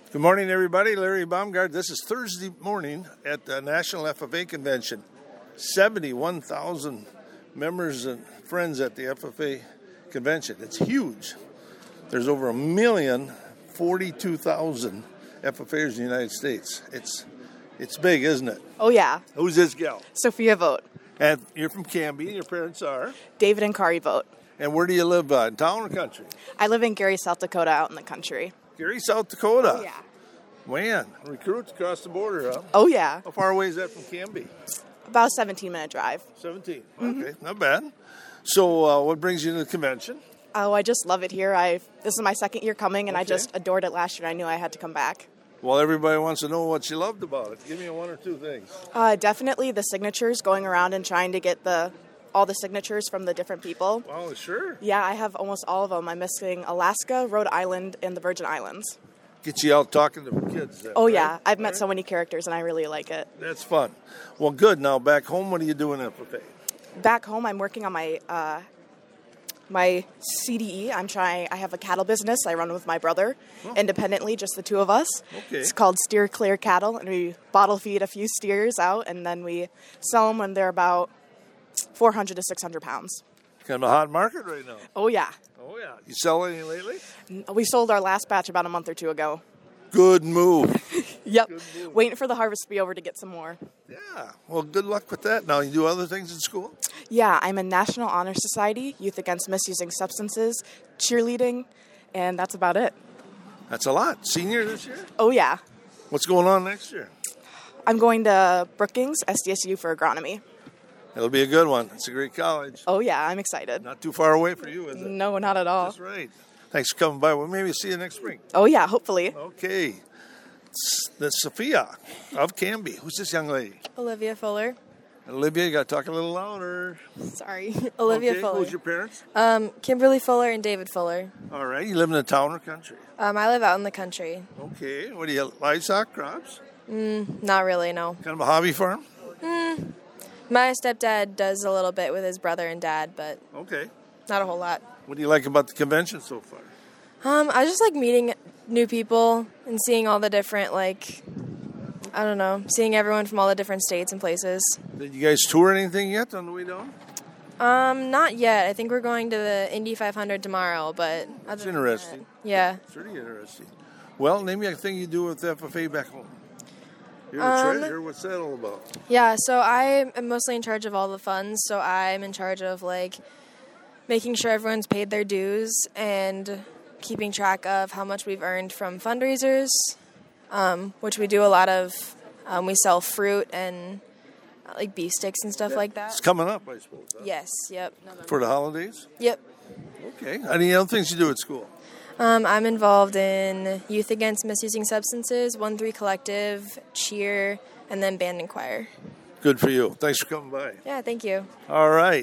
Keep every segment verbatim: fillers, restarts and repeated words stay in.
Good morning, everybody. Larry Baumgart. This is Thursday morning at the National F F A Convention. seventy-one thousand members and friends at the F F A Convention. It's huge. There's over a million, forty-two thousand F F Ers in the United States. It's it's big, isn't it? Oh, yeah. Who's this gal? Sophia Vogt. And you're from Canby. Your parents are? David and Kari Vogt. And where do you live? Uh, in town or country? I live in Gary, South Dakota, out in the country. Gary, South Dakota. Oh, yeah. Man, recruits across the border, huh? Oh, yeah. How far away is that from Canby? About a seventeen-minute drive. seventeen. Mm-hmm. Okay, not bad. So uh, what brings you to the convention? Oh, I just love it here. I This is my second year coming, and Okay. I just adored it last year. I knew I had to come back. Well, everybody wants to know what you loved about it. Give me one or two things. Uh, definitely the signatures, going around and trying to get the all the signatures from the different people. Wow, sure. Yeah, I have almost all of them. I'm missing Alaska, Rhode Island, and the Virgin Islands. Get you out talking to kids then, Oh, right? yeah. I've met Right? so many characters, and I really like it. That's fun. Well, good. Now, back home, what are you doing at F F A? Back home, I'm working on my uh, my C D E. I'm trying. I have a cattle business. I run with my brother Oh. independently, just the two of us. Okay. It's called Steer Clear Cattle, and we bottle feed a few steers out, and then we sell them when they're about four hundred to six hundred pounds. Kind of a hot market right now. Oh yeah, Oh, yeah. You sell any lately? we sold our last batch about a month or two ago. Good move. Yep, Good move. waiting for the harvest to be over to get some more. Yeah. Well, good luck with that. Now, you do other things in school? Yeah, I'm in National Honor Society, Youth Against Misusing Substances, cheerleading, and that's about it. That's a lot. Senior this year? Oh yeah. What's going on next year? I'm going to Brookings, S D S U for agronomy. It'll be a good one. It's a great college. Oh, yeah, I'm excited. Not too far away for you, is it? No, not at all. That's right. Thanks for coming by. Well, maybe see you next spring. Oh, yeah, hopefully. Okay. S- That's Sophia of Canby. Who's this young lady? Olivia Fuller. Olivia, you got to talk a little louder. Sorry. Olivia okay. Fuller. Who's your parents? Um, Kimberly Fuller and David Fuller. All right. You live in the town or country? Um, I live out in the country. Okay. What do you, livestock, crops? Not really, no. Kind of a hobby farm? My stepdad does a little bit with his brother and dad, but Okay. not a whole lot. What do you like about the convention so far? Um, I just like meeting new people and seeing all the different, like, I don't know, seeing everyone from all the different states and places. Did you guys tour anything yet on the way down? Um, not yet. I think we're going to the Indy five hundred tomorrow, but other That's than interesting. that- yeah. It's really interesting. Well, name me a thing you do with F F A back home. You're the Um, treasurer. What's that all about? Yeah, so I am mostly in charge of all the funds. So I'm in charge of like making sure everyone's paid their dues and keeping track of how much we've earned from fundraisers, um, which we do a lot of. Um, we sell fruit and uh, like beef sticks and stuff like It's that. coming up, I suppose. huh? Yes, yep. For the holidays? Yep. Okay. Any other things you do at school? Um, I'm involved in Youth Against Misusing Substances, one three Collective, Cheer, and then Band and Choir. Good for you. Thanks for coming by. Yeah, thank you. All right.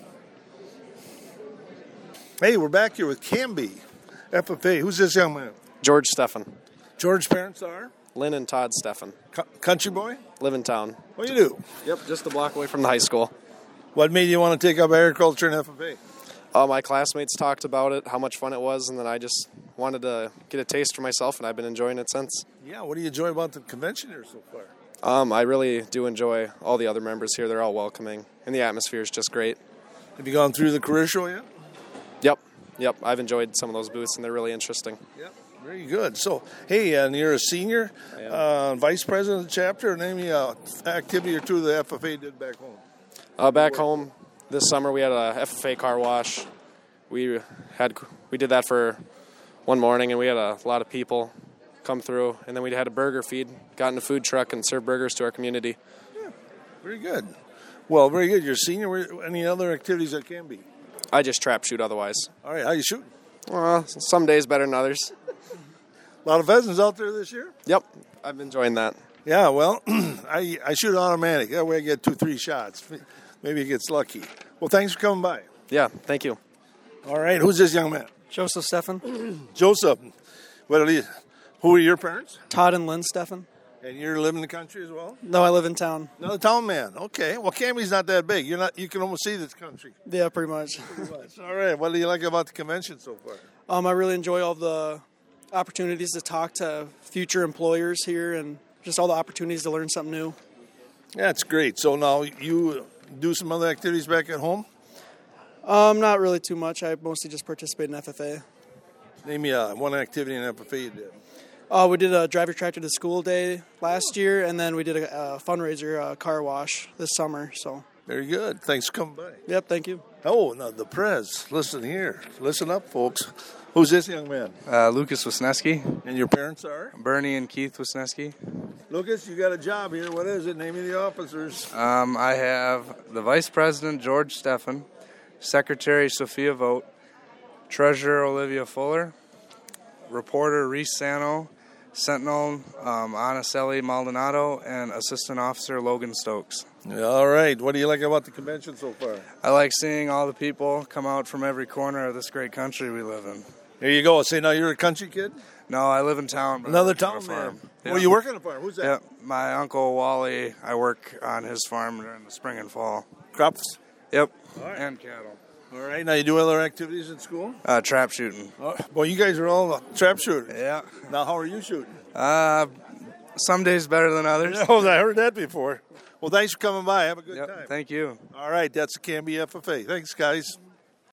Hey, we're back here with Canby, F F A. Who's this young man? George Steffen. George parents are? Lynn and Todd Steffen. Co- country boy? Live in town. What do you do? Yep, just a block away from the high school. What made you want to take up agriculture and F F A? Uh, my classmates talked about it, how much fun it was, and then I just wanted to get a taste for myself, and I've been enjoying it since. Yeah, what do you enjoy about the convention here so far? Um, I really do enjoy all the other members here. They're all welcoming, and the atmosphere is just great. Have you gone through the career show yet? Yep, yep, I've enjoyed some of those booths, and they're really interesting. Yep. Very good. So, hey, and you're a senior, I am. uh, vice president of the chapter. Name me an activity or two the F F A did back home. Uh, back home this summer, we had a F F A car wash. We had we did that for one morning, and we had a lot of people come through. And then we had a burger feed, got in a food truck, and served burgers to our community. Yeah, very good. Well, very good. You're a senior. Where- Any other activities that can be? I just trap shoot otherwise. All right, how you shooting? Uh, some days better than others. A lot of pheasants out there this year? Yep, I've been enjoying that. Yeah, well, I, I shoot automatic. That way I get two, three shots. Maybe it gets lucky. Well, thanks for coming by. Yeah, thank you. All right, who's this young man? Joseph Steffen. Joseph. What are you, who are your parents? Todd and Lynn Steffen. And you're living in the country as well? No, I live in town. Another town man. Okay. Well, Canby's not that big. You're not. You can almost see this country. Yeah, pretty much. All right. What do you like about the convention so far? Um, I really enjoy all the opportunities to talk to future employers here and just all the opportunities to learn something new. That's great. So now you do some other activities back at home? Um, not really too much. I mostly just participate in F F A. Name me uh, one activity in F F A you did. Uh, we did a drive your tractor to school day last year, and then we did a, a fundraiser, a car wash this summer. So Very good. Thanks for coming by. Yep, thank you. Oh, now the Prez. Listen here. Listen up, folks. Who's this young man? Uh, Lucas Wisniewski. And your parents are? Bernie and Keith Wisniewski. Lucas, you got a job here. What is it? Name me the officers. Um, I have the Vice President, George Steffen, Secretary, Sophia Vogt, Treasurer, Olivia Fuller, Reporter, Reese Sano, Sentinel, um, Anaselli Maldonado, and Assistant Officer, Logan Stokes. Yeah, all right. What do you like about the convention so far? I like seeing all the people come out from every corner of this great country we live in. There you go. Say, now you're a country kid? No, I live in town. But Another I work on town a farm. man. Yeah. Well, you work on a farm. Who's that? Yeah, my uncle Wally. I work on his farm during the spring and fall. Crops? Yep, right. and cattle. All right. Now you do other activities in school? Uh, trap shooting. Oh, well, you guys are all uh, trap shooters. Yeah. Now, how are you shooting? Uh, some days better than others. Oh, I heard that before. Well, thanks for coming by. Have a good Yep, time. thank you. All right. That's the Canby F F A. Thanks, guys.